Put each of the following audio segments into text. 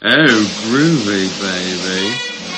Oh, groovy, baby.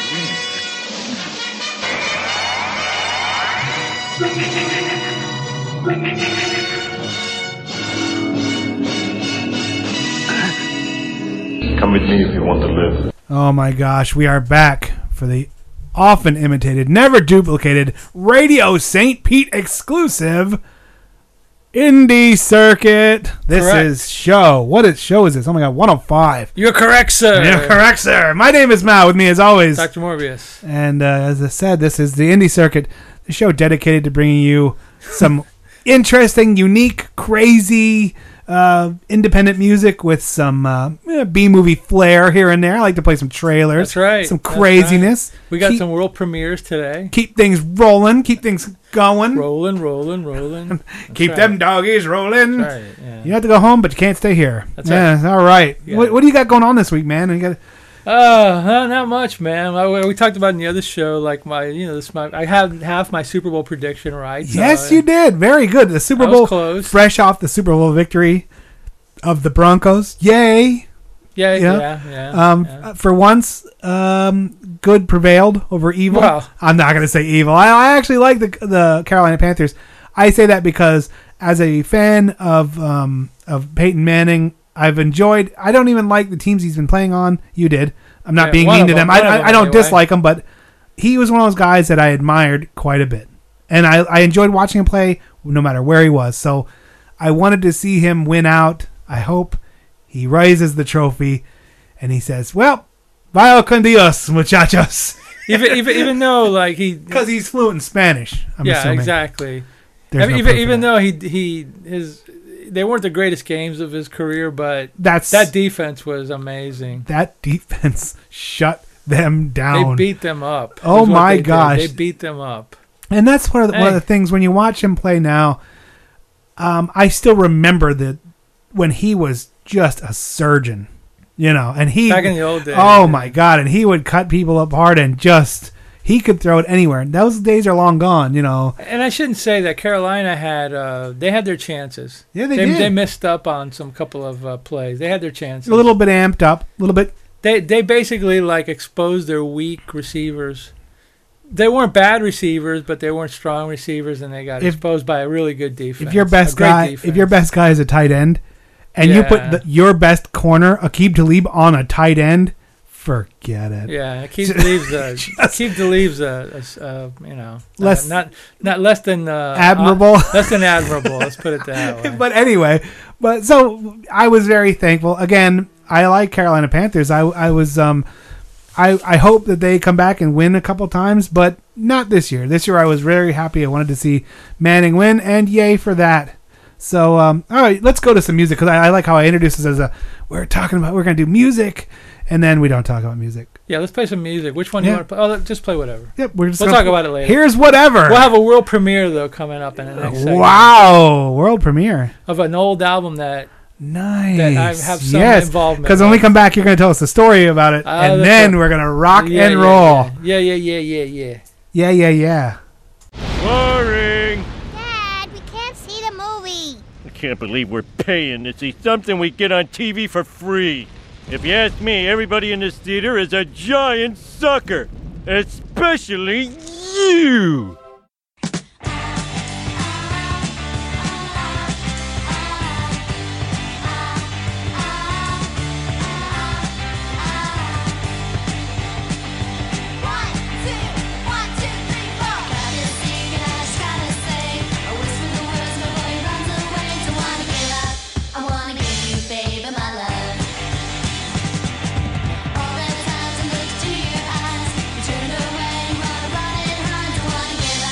Come with me if you want to live. Oh my gosh, we are back for the often imitated, never duplicated Radio St. Pete exclusive Indie Circuit. This Correct. is show. What show is this? Oh my god, 105. You're correct, sir. You're correct, sir. My name is Mal. With me as always, Dr. Morbius. and as I said, this is the Indie Circuit, the show dedicated to bringing you some interesting, unique, crazy, independent music with some B-movie flair here and there. I like to play some trailers. That's right. Some That's craziness. right. We got some world premieres today. Keep things rolling. Keep things going. Rolling. Keep right. them doggies rolling. That's right, yeah. You have to go home, but you can't stay here. That's yeah, all right. Yeah. What do you got going on this week, man? You got Not much, man. We talked about in the other show, like I had half my Super Bowl prediction right. So yes, you did. Very good. The Super I was Bowl, close. fresh off the Super Bowl victory of the Broncos. Yay! Yeah. For once, good prevailed over evil. Well. I'm not going to say evil. I actually like the Carolina Panthers. I say that because as a fan of Peyton Manning, I've enjoyed. I don't even like the teams he's been playing on. You did. I'm not being mean to them. I don't dislike him, but he was one of those guys that I admired quite a bit, and I enjoyed watching him play no matter where he was. So I wanted to see him win out. I hope he raises the trophy, and he says, "Well, vaya con Dios, muchachos." even though like because he's fluent in Spanish. I'm assuming. Exactly. There's no proof of Even that. though they weren't the greatest games of his career, but that defense was amazing. That defense shut them down. They beat them up. Oh my gosh, they beat them up. And that's one of the things when you watch him play now. I still remember that when he was just a surgeon, and he back in the old days. Oh my god, and he would cut people apart and he could throw it anywhere. Those days are long gone, And I shouldn't say that Carolina had they had their chances. Yeah, they did. They missed up on some couple of plays. They had their chances. A little bit amped up, a little bit. They basically exposed their weak receivers. They weren't bad receivers, but they weren't strong receivers, and they got exposed by a really good defense. If your best guy is a tight end, and you put your best corner, Aqib Talib, on a tight end, forget it. Yeah, Aqib Talib's not less than admirable. Less than admirable. Let's put it that way. But anyway, so I was very thankful. Again, I like Carolina Panthers. I was I hope that they come back and win a couple times, but not this year. This year I was very happy. I wanted to see Manning win, and yay for that. So, all right, let's go to some music, because I like how I introduced this as we're going to do music, and then we don't talk about music. Yeah, let's play some music. Which one do you want to play? Oh, just play whatever. Yep, we'll talk about it later. Here's whatever. We'll have a world premiere, though, coming up in the next segment. Wow, world premiere. Of an old album that... Nice. That I have some involvement. Because when we come back, you're going to tell us the story about it, and then we're going to rock and roll. Yeah. Yeah. Boring. Dad, we can't see the movie. I can't believe we're paying to see something we get on TV for free. If you ask me, everybody in this theater is a giant sucker. Especially you. All the time to look to your eyes. You turn away and wanna run and hide. Don't wanna give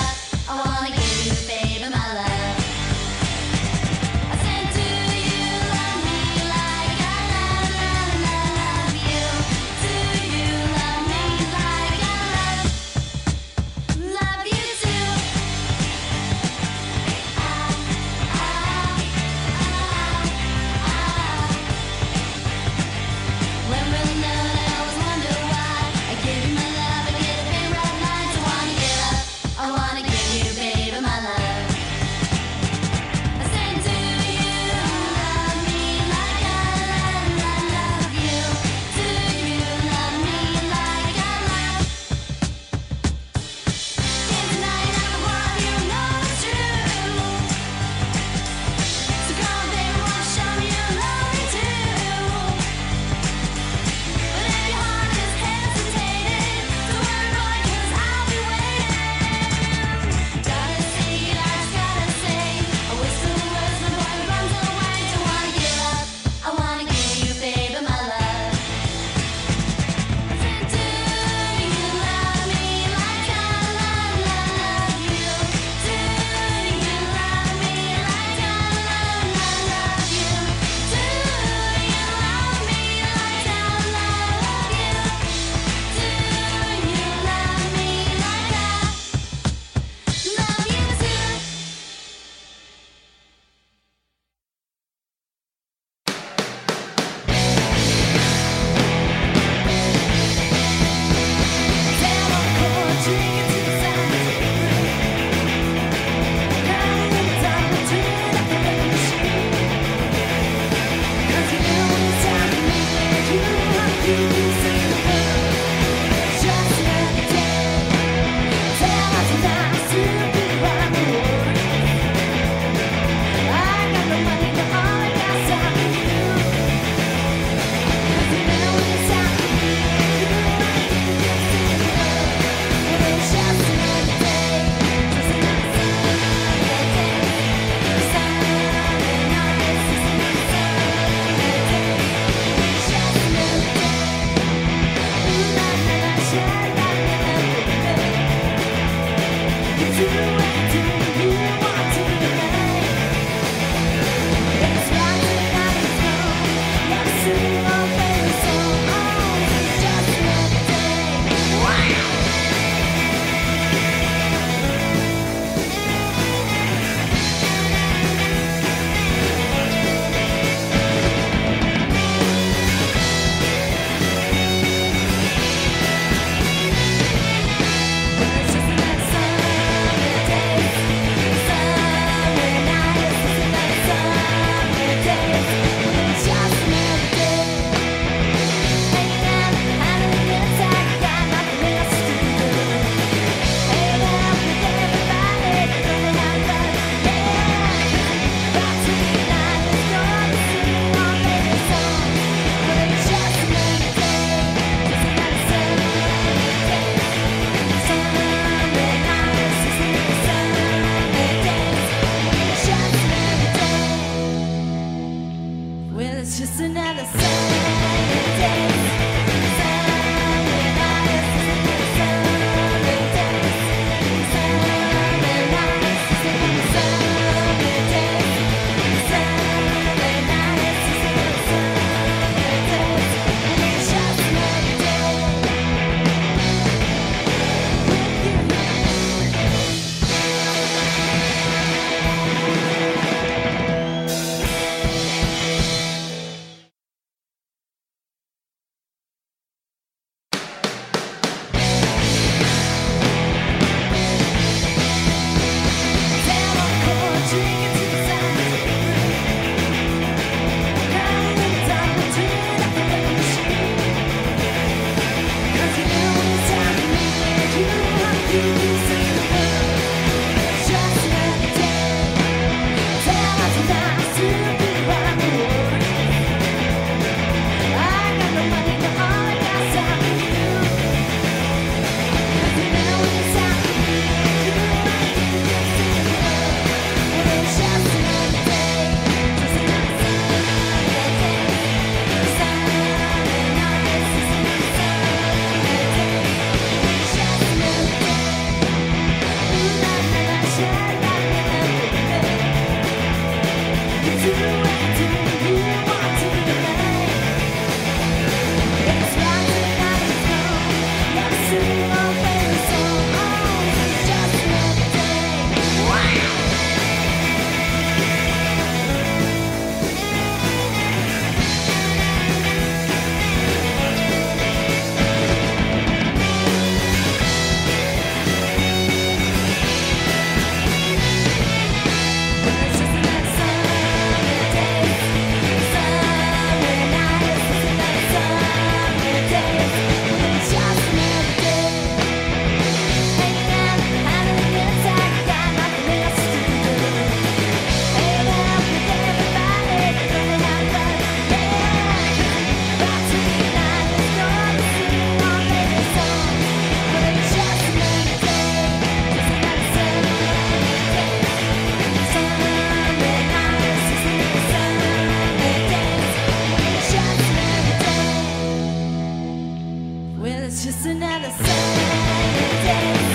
it's just another Sunday dance.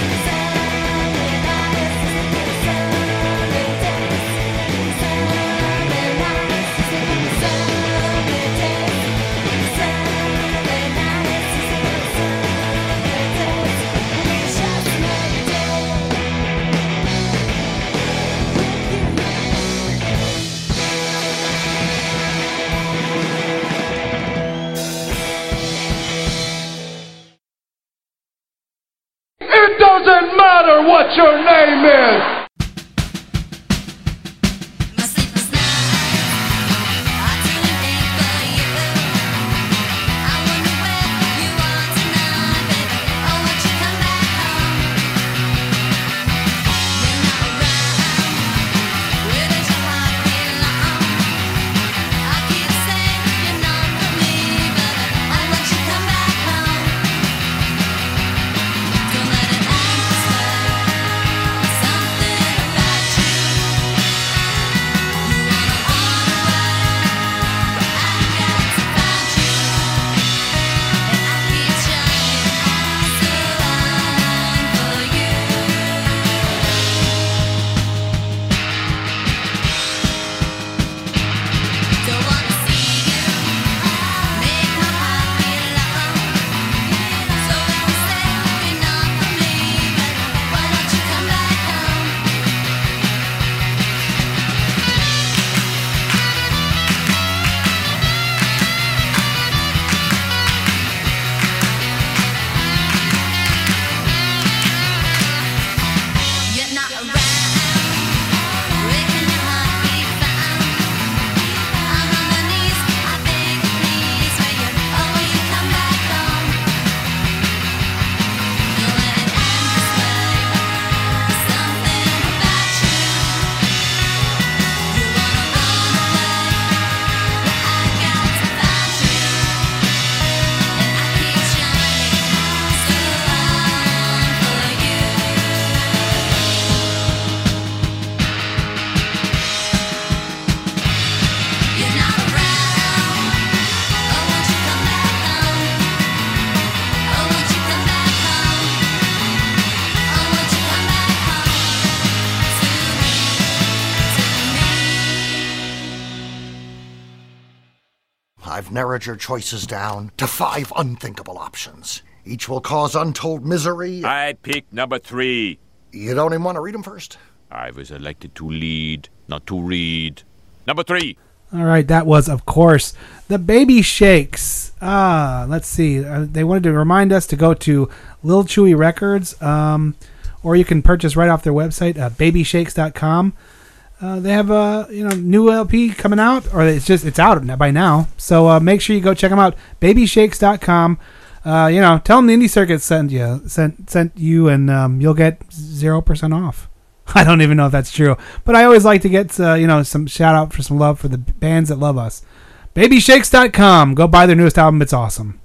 It doesn't matter what your name is! I've narrowed your choices down to 5 unthinkable options. Each will cause untold misery. I picked number 3. You don't even want to read them first? I was elected to lead, not to read. Number 3. All right, that was, of course, the Baby Shakes. Let's see. They wanted to remind us to go to Lil Chewy Records, or you can purchase right off their website, babyshakes.com. They have a new LP coming out, or it's out by now. So make sure you go check them out. Babyshakes.com. Tell them the Indie Circuit sent you, and you'll get 0% off. I don't even know if that's true, but I always like to get some shout out for some love for the bands that love us. Babyshakes.com. Go buy their newest album. It's awesome.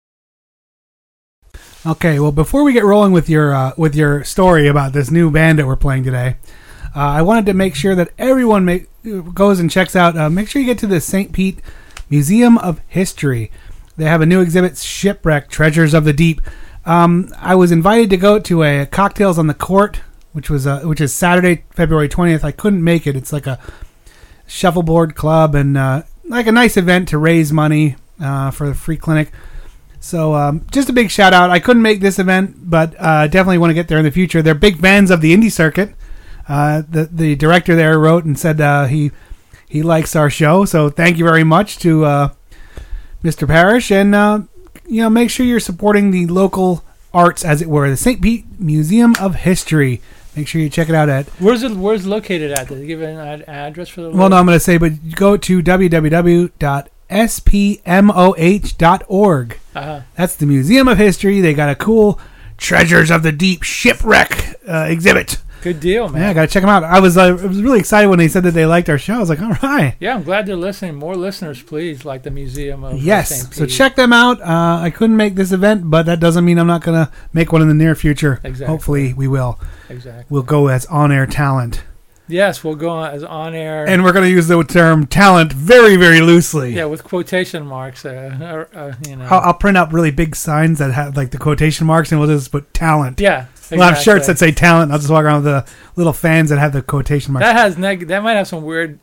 Okay, well, before we get rolling with your story about this new band that we're playing today, I wanted to make sure that everyone goes and checks out. Make sure you get to the St. Pete Museum of History. They have a new exhibit, Shipwreck: Treasures of the Deep. I was invited to go to a Cocktails on the Court, which is Saturday, February 20th. I couldn't make it. It's like a shuffleboard club and like a nice event to raise money for the free clinic. So just a big shout out. I couldn't make this event, but definitely want to get there in the future. They're big fans of the Indie Circuit. The director there wrote and said he likes our show. So thank you very much to Mr. Parrish. And make sure you're supporting the local arts, as it were. The St. Pete Museum of History. Make sure you check it out at... Where's it located at? Did they give an address for the... Well, no, I'm going to say, but go to www.spmoh.org. That's the Museum of History. They got a cool Treasures of the Deep Shipwreck exhibit. Good deal, man. Yeah, I got to check them out. I was really excited when they said that they liked our show. I was like, all right. Yeah, I'm glad they're listening. More listeners, please, like the Museum of Yes, St. Pete. So check them out. I couldn't make this event, but that doesn't mean I'm not going to make one in the near future. Exactly. Hopefully we will. Exactly. We'll go as on-air talent. Yes, we'll go on air. And we're going to use the term talent very, very loosely. Yeah, with quotation marks. I'll print out really big signs that have like the quotation marks, and we'll just put talent. Yeah, exactly. We'll have shirts that say talent, and I'll just walk around with the little fans that have the quotation marks. That might have some weird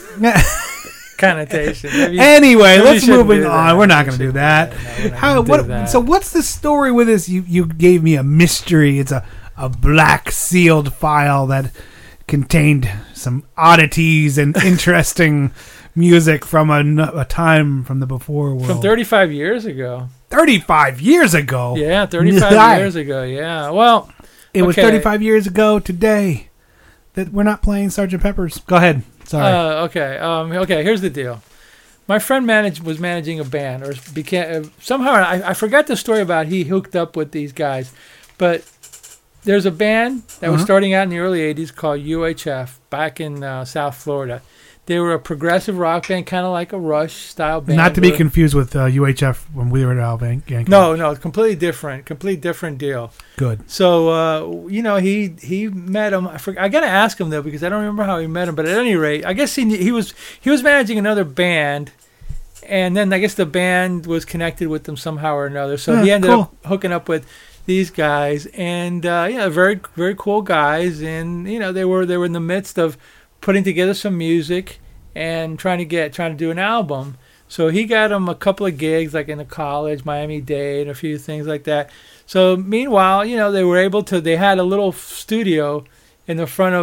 connotation. Anywing, let's move on. We're not going to do that. So what's the story with this? You gave me a mystery. It's a black sealed file that contained some oddities and interesting music from a time from the before world. From 35 years ago. 35 years ago? Yeah, 35 years ago, yeah. Well, it was 35 years ago today that we're not playing Sgt. Pepper's. Go ahead. Sorry. Okay, here's the deal. My friend was managing a band, or became somehow, I forgot the story about he hooked up with these guys, but there's a band that was starting out in the early 80s called UHF back in South Florida. They were a progressive rock band, kind of like a Rush style band. Not to be confused with UHF when we were at Yankee. No, completely different deal. Good. So he met him. I got to ask him though because I don't remember how he met him. But at any rate, I guess he was managing another band, and then I guess the band was connected with them somehow or another. So he ended up hooking up with these guys, and very very cool guys, and they were in the midst of putting together some music and trying to do an album. So he got him a couple of gigs like in a college, Miami-Dade, a few things like that. So meanwhile, they had a little studio in the front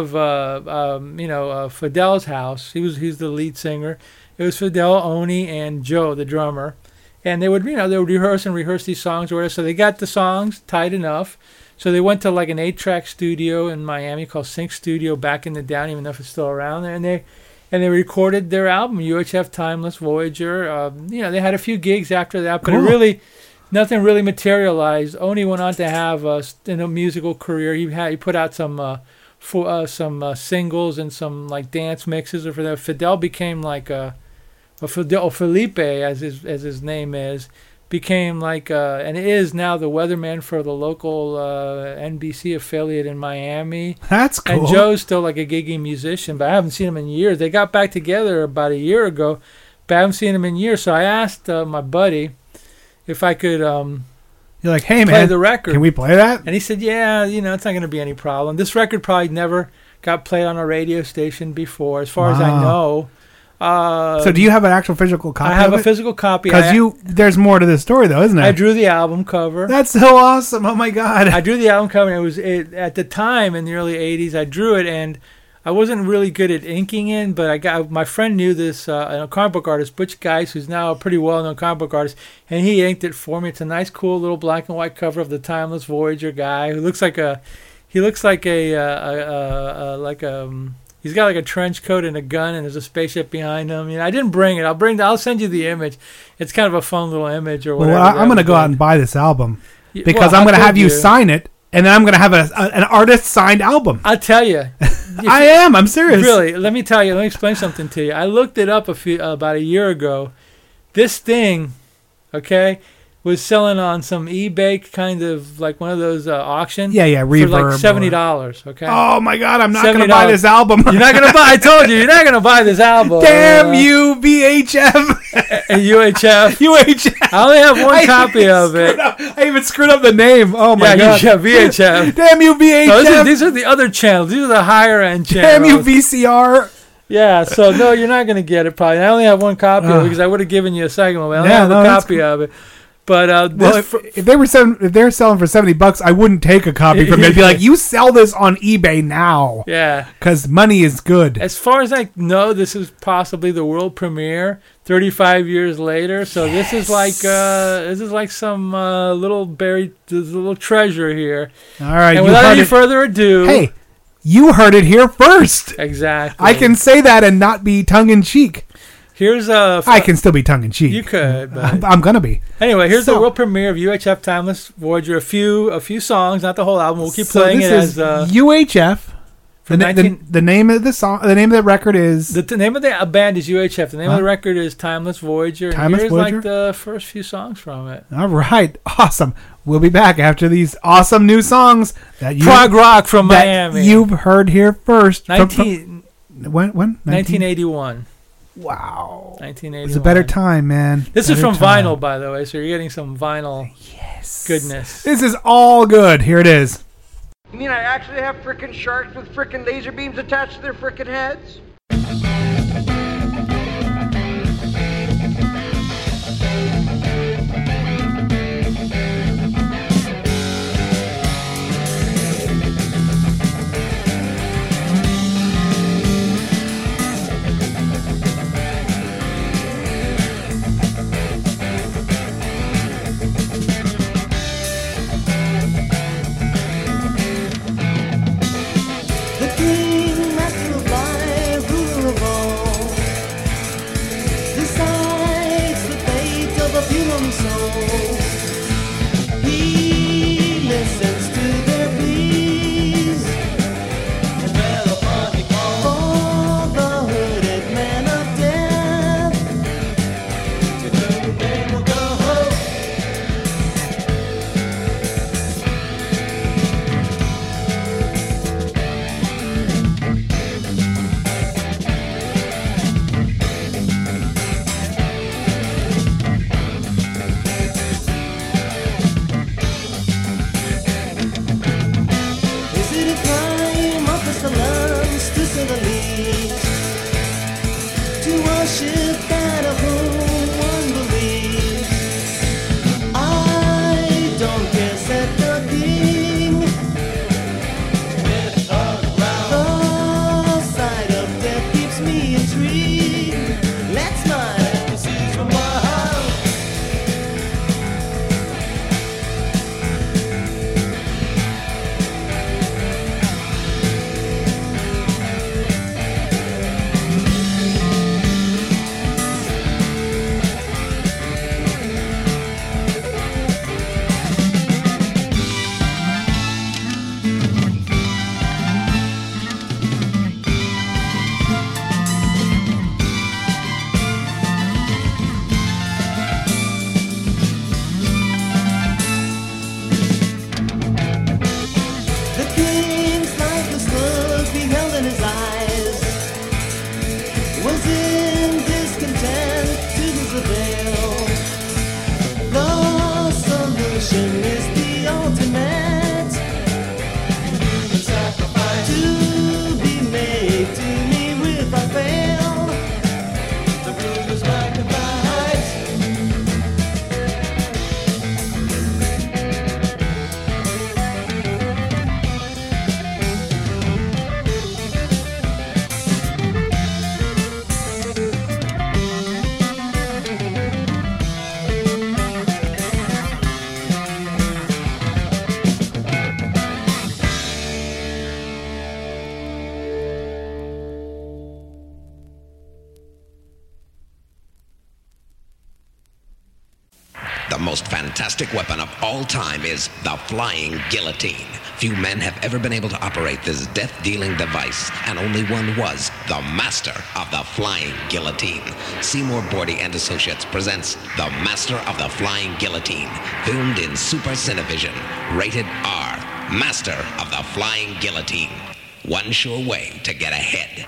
of Fidel's house. He's the lead singer. It was Fidel, Oni, and Joe, the drummer. And they would rehearse these songs or whatever. So they got the songs tight enough. So they went to like an 8-track studio in Miami called Sync Studio back in the day. I don't even know if it's still around there. And they recorded their album, UHF Timeless Voyager. They had a few gigs after that, but nothing really materialized. Oni went on to have a musical career. He put out some singles and some like dance mixes for that. Fidel became like Felipe, as his name is. Became like and is now the weatherman for the local NBC affiliate in Miami. That's cool. And Joe's still like a giggy musician, but I haven't seen him in years. They got back together about a year ago, but I haven't seen him in years. So I asked my buddy if I could You're like, hey, play the record. Can we play that? And he said, yeah, it's not going to be any problem. This record probably never got played on a radio station before, as far as I know. So do you have an actual physical copy? I have a physical copy. Because there's more to this story, though, isn't there? I drew the album cover. That's so awesome! Oh my God! I drew the album cover. And at the time in the early '80s. I drew it, and I wasn't really good at inking in, but my friend knew this comic book artist, Butch Geis, who's now a pretty well-known comic book artist, and he inked it for me. It's a nice, cool little black and white cover of the Timeless Voyager guy who looks like he's got like a trench coat and a gun, and there's a spaceship behind him. I didn't bring it. I'll send you the image. It's kind of a fun little image or whatever. Well, I'm going to go out and buy this album because I'm going to have you sign it, and then I'm going to have an artist-signed album. I'll tell you. I'm serious. Really, let me explain something to you. I looked it up about a year ago. This thing, okay, was selling on some eBay kind of like one of those auctions. Yeah, Reverb. For like $70, okay? Oh my God, I'm not going to buy this album. You're not going to buy, I told you, you're not going to buy this album. Damn you, VHF. UHF. I only have one copy of it. I even screwed up the name. Oh my God. Yeah, VHF. Damn you, VHF. No, these are the other channels. These are the higher end channels. Damn you, VCR. Yeah, so no, you're not going to get it probably. I only have one copy of it because I would have given you a second one, but I only have a copy of it. But if they're selling for $70, I wouldn't take a copy from it. I'd be like, you sell this on eBay now. Yeah, because money is good. As far as I know, this is possibly the world premiere 35 years later. So yes. This is like some little buried little treasure here. All right, and without any further ado, hey, you heard it here first. Exactly. I can say that and not be tongue in cheek. Here's I can still be tongue in cheek. You could, but I'm gonna be. Anyway, here's the world premiere of UHF Timeless Voyager. A few songs, not the whole album. We'll keep playing it as UHF. The name of the song, the name of the record is the name of the band is UHF. The name of the record is Timeless Voyager. Here's like the first few songs from it. All right, awesome. We'll be back after these awesome new songs that prog rock from Miami. You've heard here first. When? 1981. Wow. 1981. It was a better time, man. This is Better from time. vinyl, by the way, so you're getting some vinyl goodness. This is all good. Here it is. You mean I actually have frickin' sharks with frickin' laser beams attached to their frickin' heads? The most fantastic weapon of all time is the flying guillotine. Few men have ever been able to operate this death-dealing device, and only one was the master of the flying guillotine. Seymour Bordy and Associates presents The Master of the Flying Guillotine, filmed in Super Cinevision, rated R. Master of the Flying Guillotine. One sure way to get ahead.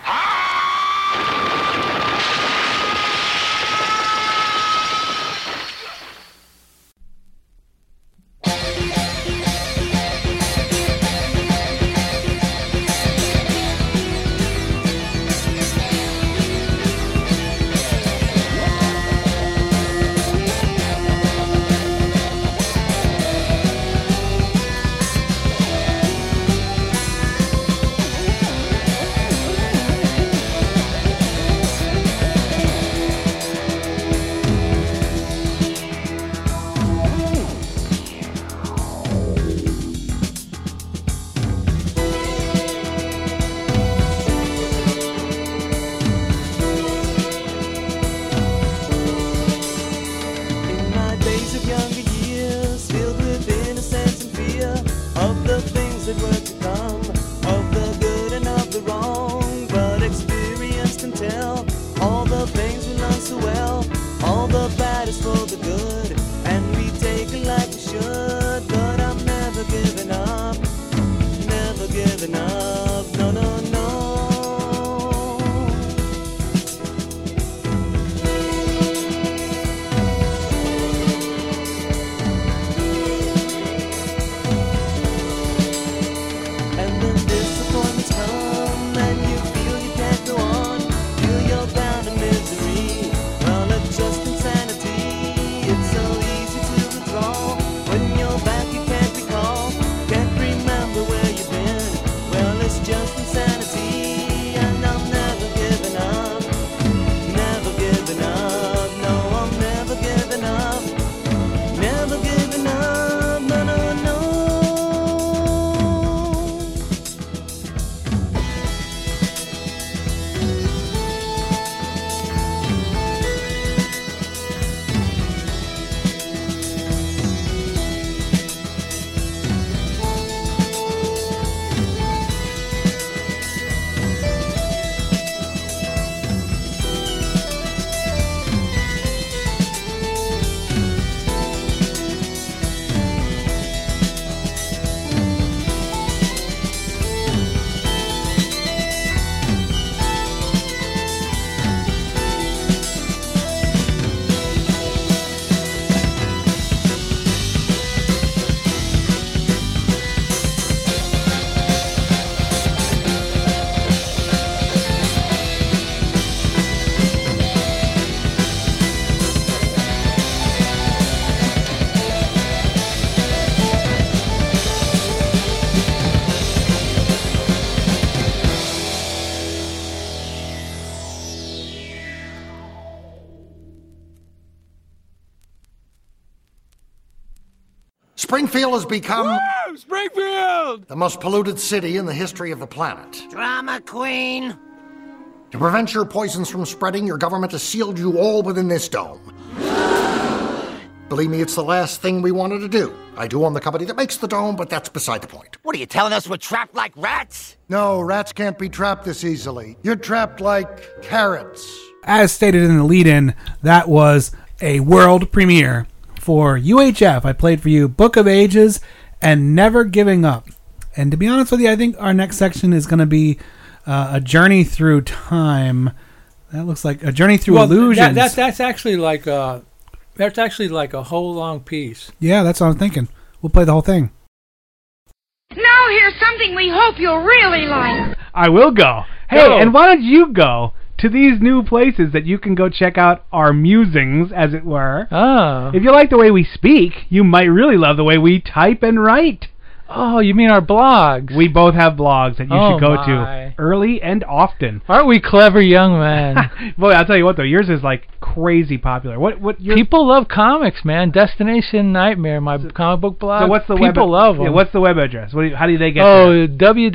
Springfield has become... Woo! Springfield! the most polluted city in the history of the planet. Drama queen. To prevent your poisons from spreading, your government has sealed you all within this dome. Believe me, it's the last thing we wanted to do. I do own the company that makes the dome, but that's beside the point. What are you telling us? We're trapped like rats? No, rats can't be trapped this easily. You're trapped like carrots. As stated in the lead-in, that was a world premiere for UHF. I played for you Book of Ages and Never Giving Up. And to be honest with you, I think our next section is going to be a journey through time. That looks like a journey through illusions. That's actually like a whole long piece. Yeah, that's what I'm thinking. We'll play the whole thing. Now here's something we hope you'll really like. I will go. Hey, and why don't you go to these new places that you can go check out our musings, as it were. Oh. If you like the way we speak, you might really love the way we type and write. Oh, you mean our blogs? We both have blogs that you should go my. to early and often. Aren't we clever young men? Boy, I'll tell you what, though, yours is like crazy popular. What people love comics, man. Destination Nightmare, my comic book blog. So what's the people love them. Yeah, what's the web address? How do they get there?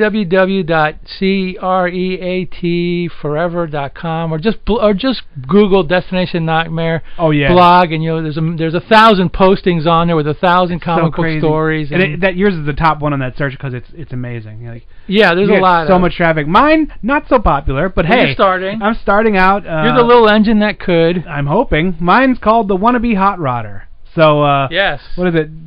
www.creatforever.com or just Google Destination Nightmare blog, and there's 1,000 postings on there with 1,000 comic book stories. And that yours is the top one on that search because it's amazing. There's a lot. So much traffic. Mine not so popular, but hey, you're starting. I'm starting out. You're the little engine that could. I'm hoping. Mine's called the Wannabe Hot Rodder. So yes. What is it?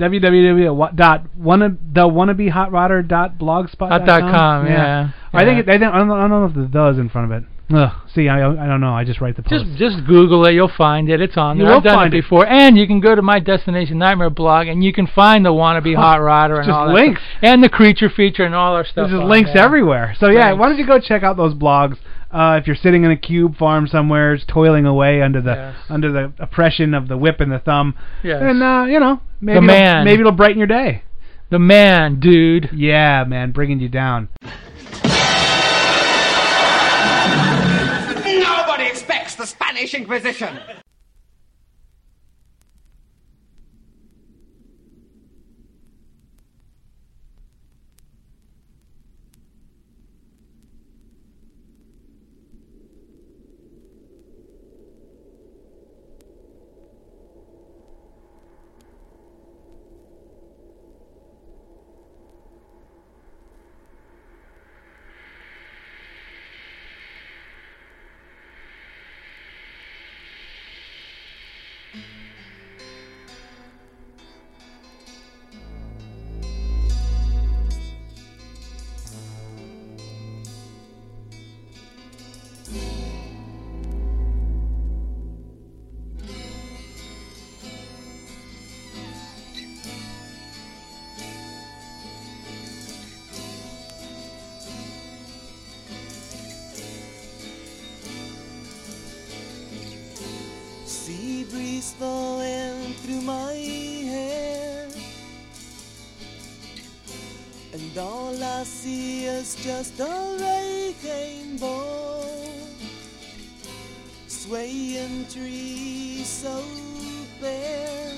www.wannabehotroder.blogspot.com. Yeah. I don't know if the "does" in front of it. Ugh, see, I don't know. I just write the post. Just Google it. You'll find it. It's on there. I've done it before. And you can go to my Destination Nightmare blog, and you can find the Wannabe Hot Rodder and all that links. Stuff. And the creature feature and all our stuff. There's just links everywhere. So yeah, why don't you go check out those blogs? If you're sitting in a cube farm somewhere, toiling away under the oppression of the whip and the thumb, and maybe it'll brighten your day. The man, dude. Yeah, man, bringing you down. Nobody expects the Spanish Inquisition. Sea breeze flowing through my hair, and all I see is just a rainbow, swaying trees so fair.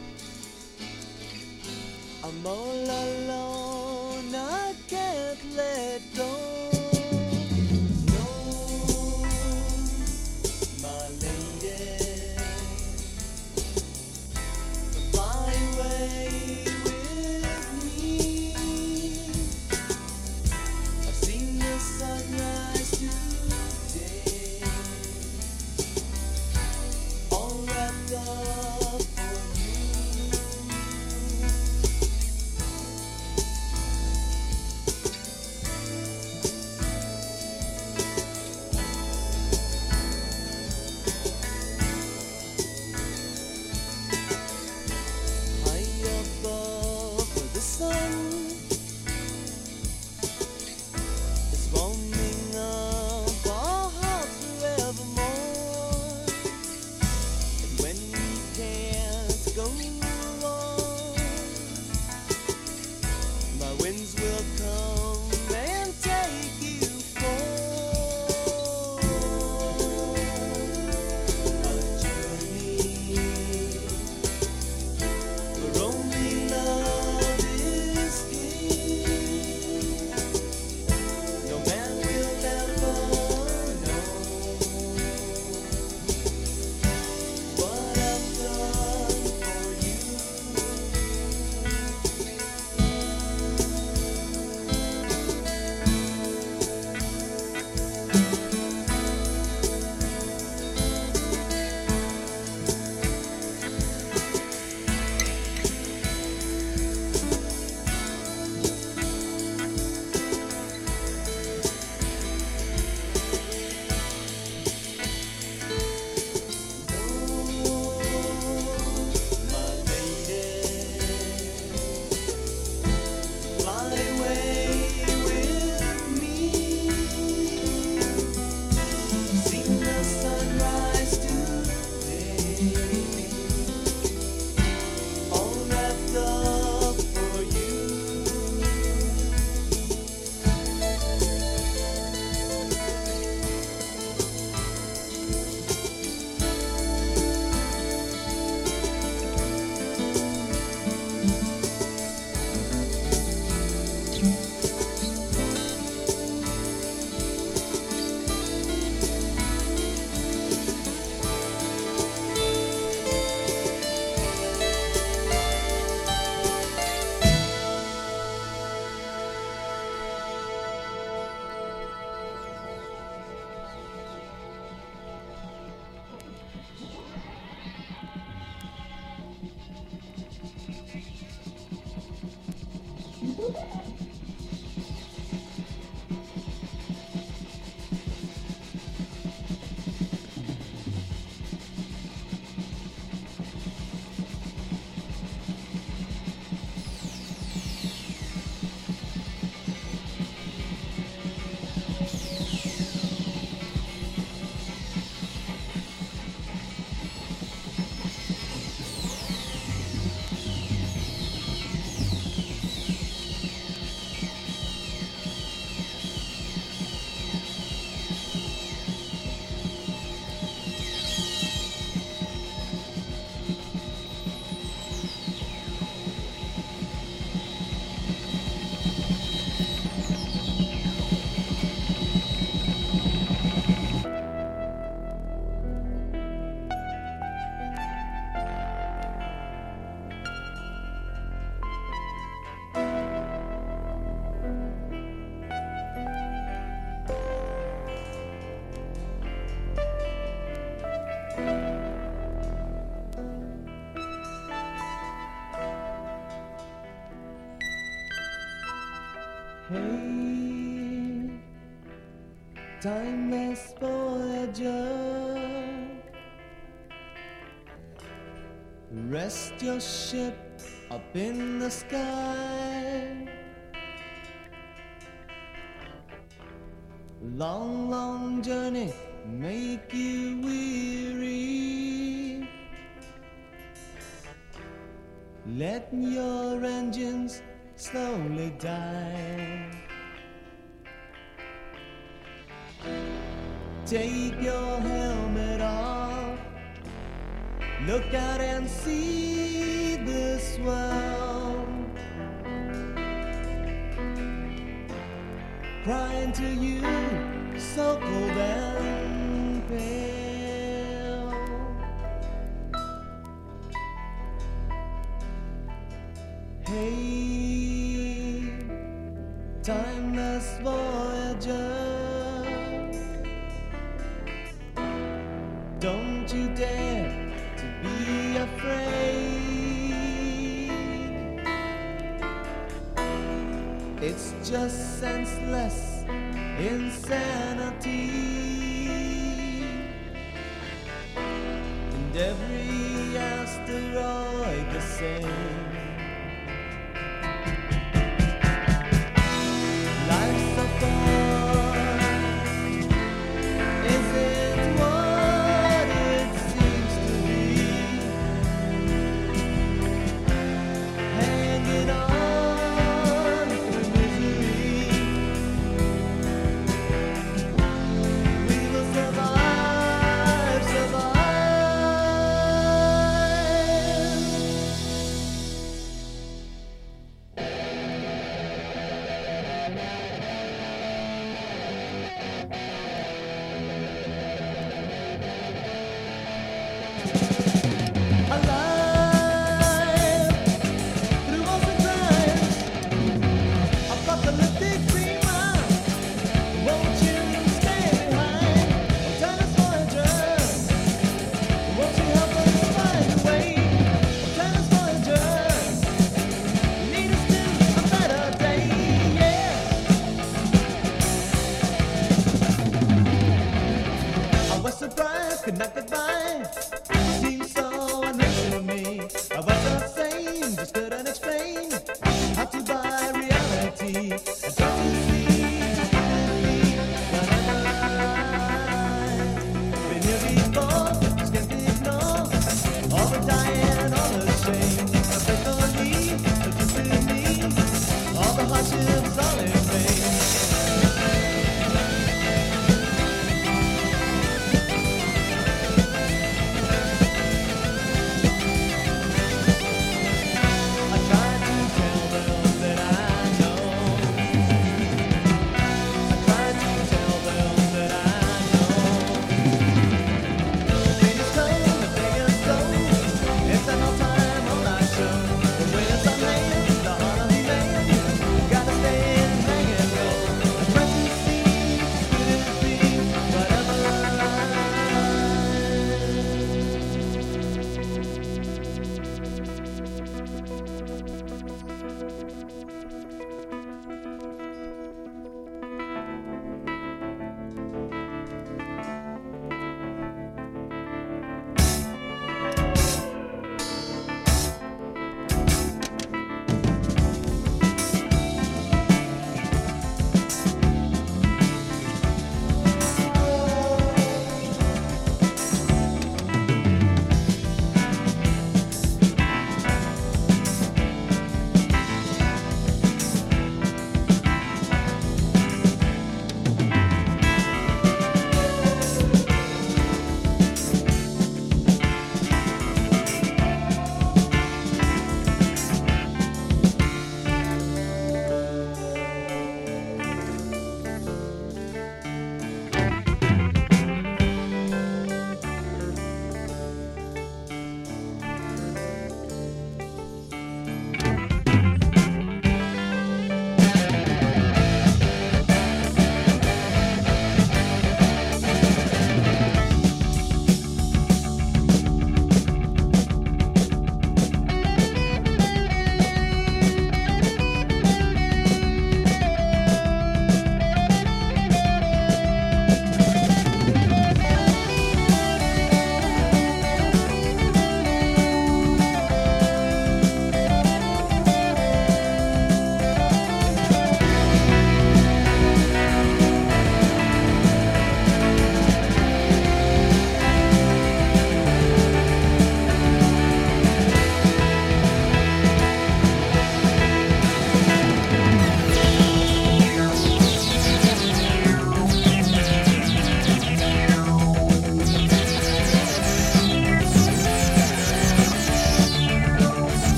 I'm all alone, I can't let go. Hey, timeless voyager, rest your ship up in the sky. Long, long journey make you weary. Let your engines slowly die. Take your helmet off, look out and see this world. Crying to you, so cold and pale. Hey, timeless voyager, don't you dare to be afraid. It's just senseless insanity, and every asteroid the same. Life's a thorn, is it what it seems to be? Hanging on through misery, we will survive, survive.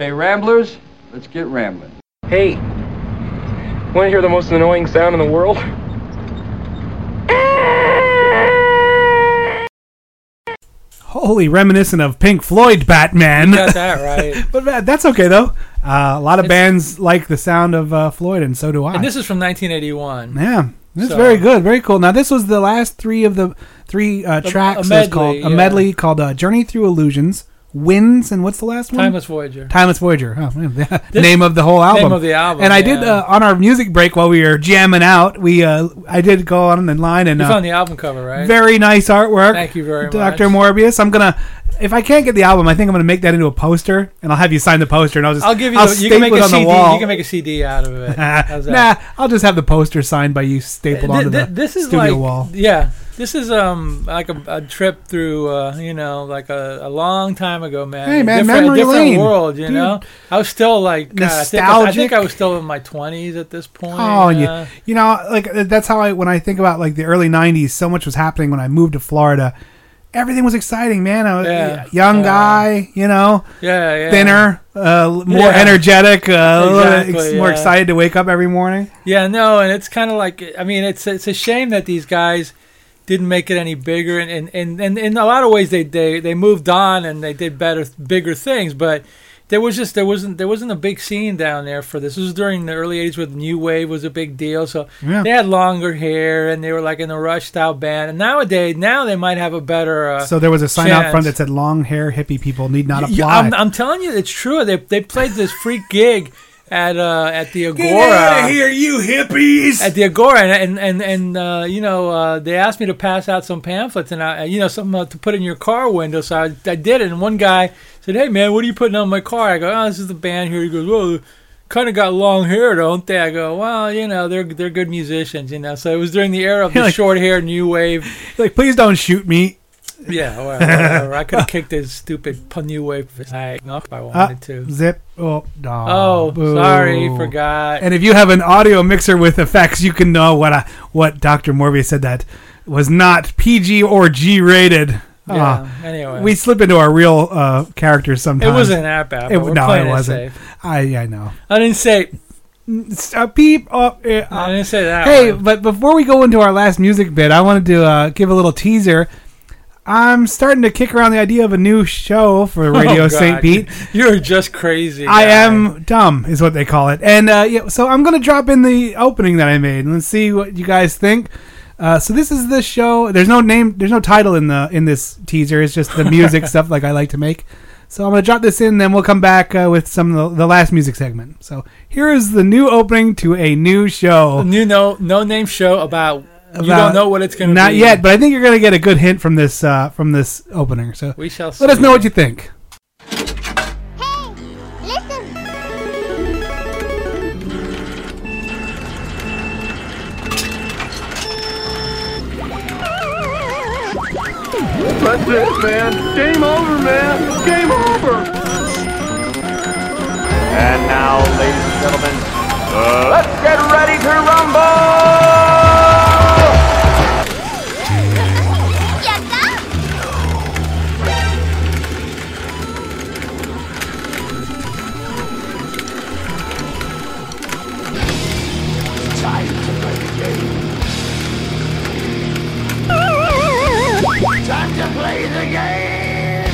Okay, Ramblers, let's get rambling. Hey, want to hear the most annoying sound in the world? Holy, reminiscent of Pink Floyd Batman. You got that right. But that's okay, though. A lot of bands like the sound of Floyd, and so do I. And this is from 1981. Yeah. This is very good, very cool. Now, this was the last three of the three tracks. A medley called Journey Through Illusions, Winds, and what's the last one? Timeless Voyager. Timeless Voyager. Oh, man. Name of the whole album. Name of the album. And I did, on our music break while we were jamming out, I did go on the line and... You found the album cover, right? Very nice artwork. Thank you very much. Dr. Morbius. I'm going to... If I can't get the album, I think I'm going to make that into a poster, and I'll have you sign the poster, and I'll give you. You can make a CD. You can make a CD out of it. Nah, I'll just have the poster signed by you, stapled onto the studio wall. Yeah, this is like a trip through, like a long time ago, man. Hey, man, different memory lane, world, you know. I was still like nostalgic. I think I was still in my 20s at this point. Oh, you know, like that's how when I think about like the early 90s, so much was happening when I moved to Florida. Everything was exciting, man. I was a young guy, you know, thinner, more energetic, more excited to wake up every morning. Yeah, no, and it's kind of like, I mean, it's a shame that these guys didn't make it any bigger, and in a lot of ways they moved on and they did bigger things, but there wasn't a big scene down there for this. This was during the early 80s with New Wave was a big deal. So they had longer hair and they were like in a Rush style band. And nowadays, they might have a better so there was a sign out front that said long hair hippie people need not apply. I'm telling you, it's true. They played this freak gig at the Agora. Get out of here, you hippies! At the Agora, and they asked me to pass out some pamphlets and something to put in your car window. So I did it, and one guy said, "Hey man, what are you putting on my car?" I go, "Oh, this is the band here." He goes, "Well, kind of got long hair, don't they?" I go, "Well, they're good musicians, So it was during the era of the short hair new wave. Like, please don't shoot me. Yeah, well, whatever. I could have kicked his stupid new wave if I wanted to. Zip. Sorry, forgot. And if you have an audio mixer with effects, you can know what Dr. Morbius said that was not PG or G rated. Yeah. Anyway, we slip into our real characters sometimes. It wasn't that bad. It wasn't. I know. I didn't say. Peep. I didn't say that. Hey, but before we go into our last music bit, I wanted to give a little teaser. I'm starting to kick around the idea of a new show for Radio St. Pete. You're just crazy. I am dumb, is what they call it. And so I'm going to drop in the opening that I made, and let's see what you guys think. So this is the show. There's no name. There's no title in this teaser. It's just the music stuff like I like to make. So I'm going to drop this in, then we'll come back with some of the last music segment. So here is the new opening to a new show. A new no-name show about... You don't know what it's going to be. Not yet, but I think you're going to get a good hint from this opener. So we shall see. Let us know what you think. Hey, listen. That's it, man. Game over, man. Game over. And now, ladies and gentlemen, let's get ready to rumble! Time to play the game!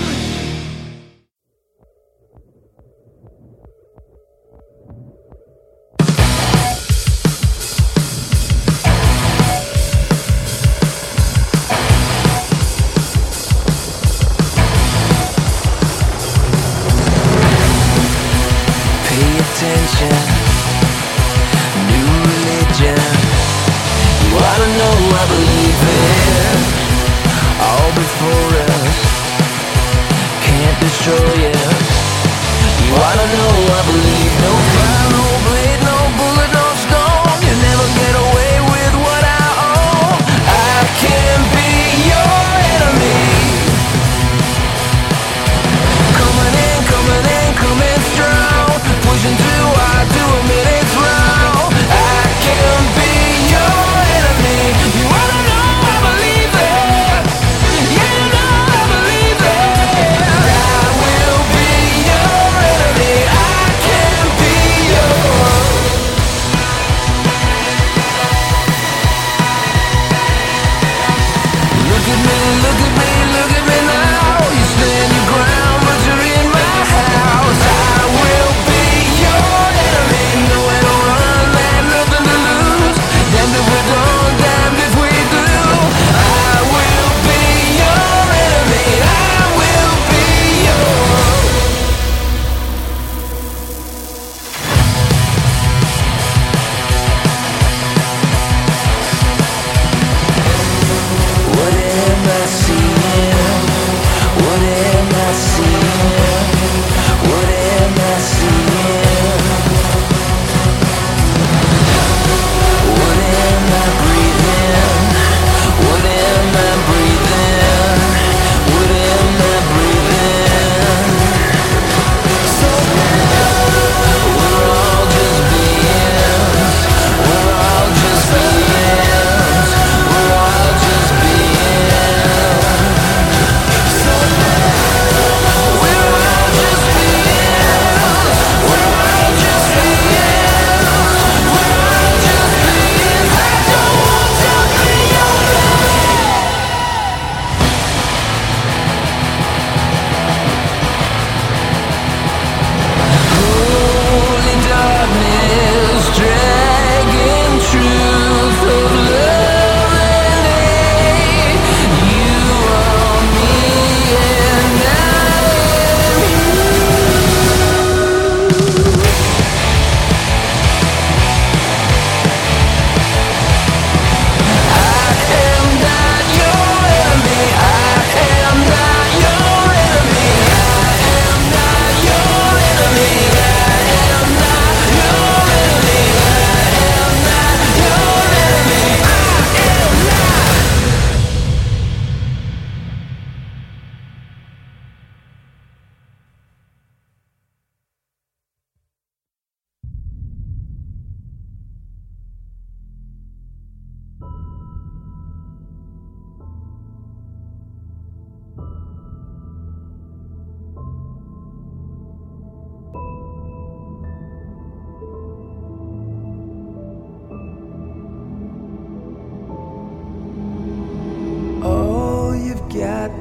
Pay attention, new religion. You wanna know I believe it. All before us, can't destroy us. You wanna know I believe no fire, no blade, no bullet, no stone. You never get away with what I own. I can be your enemy. Coming strong. Pushing too hard to admit it's wrong. I can be your enemy. You wanna know I believe it. Yeah, you know I believe it. I will be your enemy.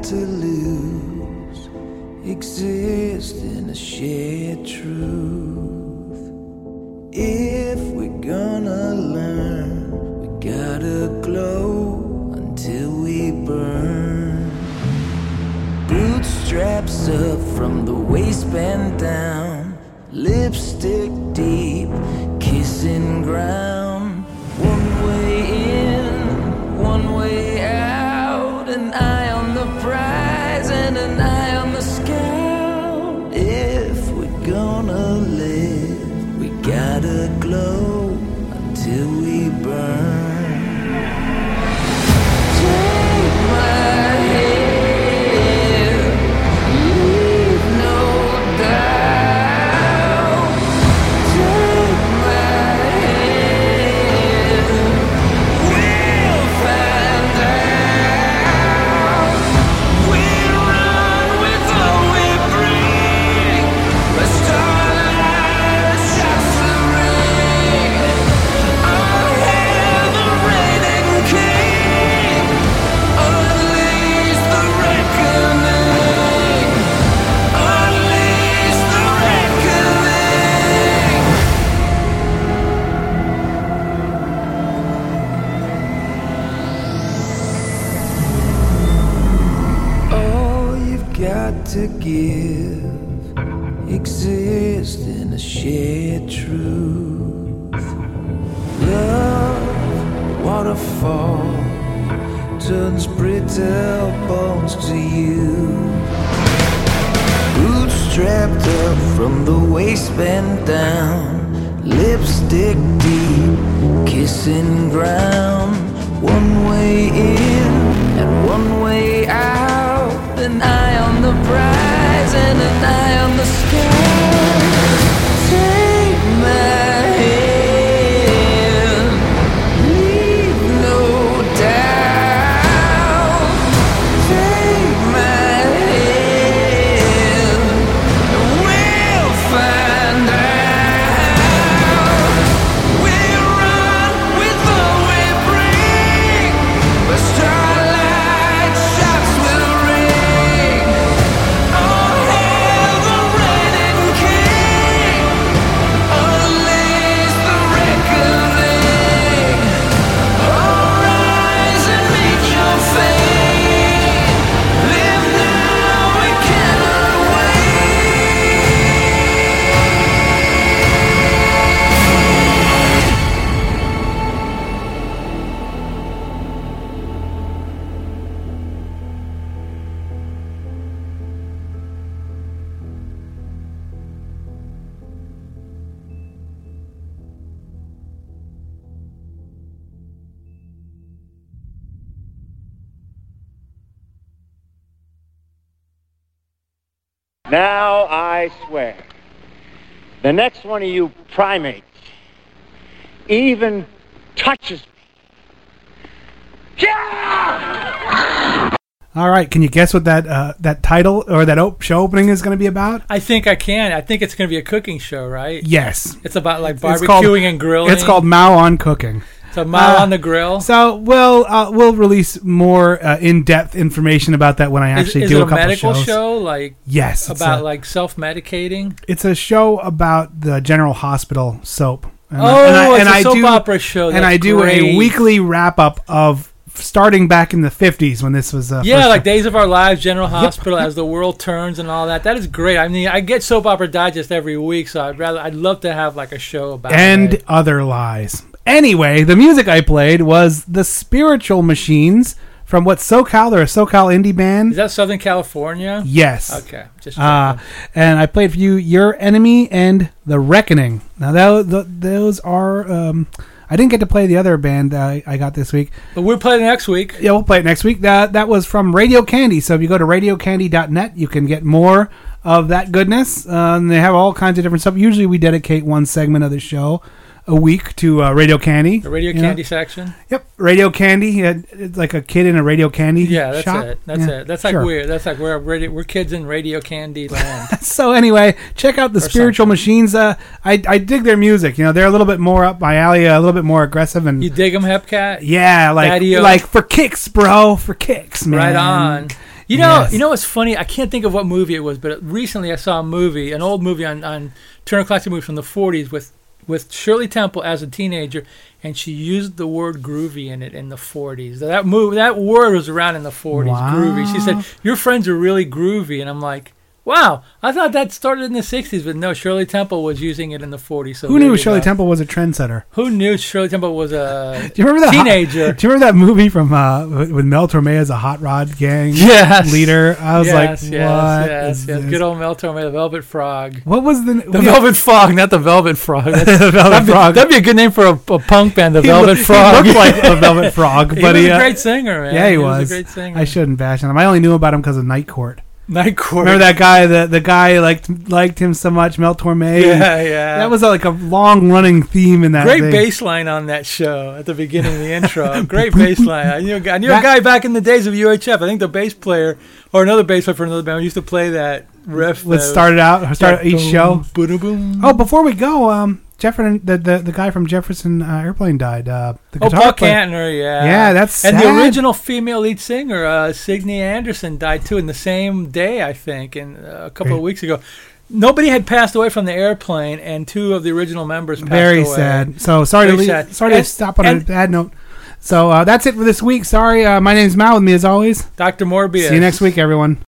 to lose exist in a shared truth. If we're gonna learn, we gotta glow until we burn. Bootstraps up from the waistband down, lipstick deep, kissing ground. One way in, one way out, an eye on the prize and an eye on the scout. If we're gonna live, we gotta glow until we burn. Take my hand, leave no doubt. Take my hand, we'll find out. We run with all we bring. The starlight shines the ring. I'll hail the reigning king. Unleash the reckoning. Unleash the reckoning. All you've got to give exists in a shared truth. Love, waterfall, turns brittle bones to you. Bootstrapped up from the waistband down, lipstick deep, kissing ground. One way in and one way out, an eye on the prize and an eye on the sky. Take my hand, leave no doubt. Take my hand, and we'll find out. We run with all we bring. The starlight shots will ring. Oh, hail the reigning king. Unleash the reckoning. Oh, rise and meet your fate. Live now, we cannot Now I swear, the next one of you primates even touches me. All right, can you guess what that title or that show opening is going to be about? I think I can. I think it's going to be a cooking show, right? Yes. It's about like It's barbecuing and grilling. It's called Mao on Cooking. So Mao on the grill. So we'll release more in-depth information about that when I actually do a couple shows. Is it a medical show? Like yes, about like self-medicating. It's a show about the General Hospital soap. And it's a soap opera show. And I do a weekly wrap-up of starting back in the 50s when this was like Days of Our Lives, General Hospital, As the World Turns, and all that. That is great. I mean, I get Soap Opera Digest every week, so I'd love to have like a show about and Other Lies. Anyway, the music I played was the Spiritual Machines from SoCal. They're a SoCal indie band. Is that Southern California? Yes. Okay. Just and I played for you Your Enemy and The Reckoning. Now those are I didn't get to play the other band I got this week. But we'll play it next week. Yeah, we'll play it next week. That was from Radio Candy. So if you go to radiocandy.net, you can get more of that goodness. And they have all kinds of different stuff. Usually we dedicate one segment of the show a week to Radio Candy. The Radio Candy section? Yep. Radio Candy. It's like a kid in a Radio Candy shop. It. That's it. That's like weird. That's like we're kids in Radio Candy land. So anyway, check out the Spiritual Machines. I dig their music. You know, they're a little bit more up my alley, a little bit more aggressive. And you dig them, Hepcat? Yeah, like Daddy-o. like for kicks, bro. For kicks, man. Right on. You know what's funny? I can't think of what movie it was, but recently I saw an old movie on Turner Classic Movies from the 40s with Shirley Temple as a teenager, and she used the word groovy in it in the 40s. That word was around in the 40s, Wow. groovy. She said, "Your friends are really groovy," and I'm like, wow, I thought that started in the 60s, but no, Shirley Temple was using it in the 40s. So Who knew Shirley Temple was a trendsetter? Who knew Shirley Temple was a Do you remember that teenager? Do you remember that movie from with Mel Torme as a hot rod gang leader? I was like, what? Yes. Good old Mel Torme, the Velvet Frog. What was the Velvet Frog, not the Velvet Frog. The Velvet Frog. That'd be a good name for a punk band, the Velvet He Frog. looked like a Velvet Frog, but he was a great singer, man. Yeah, he was. a great singer. I shouldn't bash on him. I only knew about him because of Night Court. Night Court. Remember that guy? The guy liked him so much, Mel Torme. Yeah. That was like a long running theme in that. Great thing. bass line on that show at the beginning of the intro. Great bass line. I knew a guy back in the days of UHF. I think the bass player or another bass player for another band used to play that riff. Let's start each show. Oh, before we go, Jefferson, the guy from Jefferson Airplane died. The guitar Buck player. Kantner, yeah. Yeah, that's sad. And the original female lead singer, Signe Anderson, died too in the same day, I think, and a couple of weeks ago. Nobody had passed away from the Airplane, and two of the original members passed away. Very sad. So sorry to stop on a bad note. So that's it for this week. Sorry, my name's Mal. With me as always, Dr. Morbius. See you next week, everyone.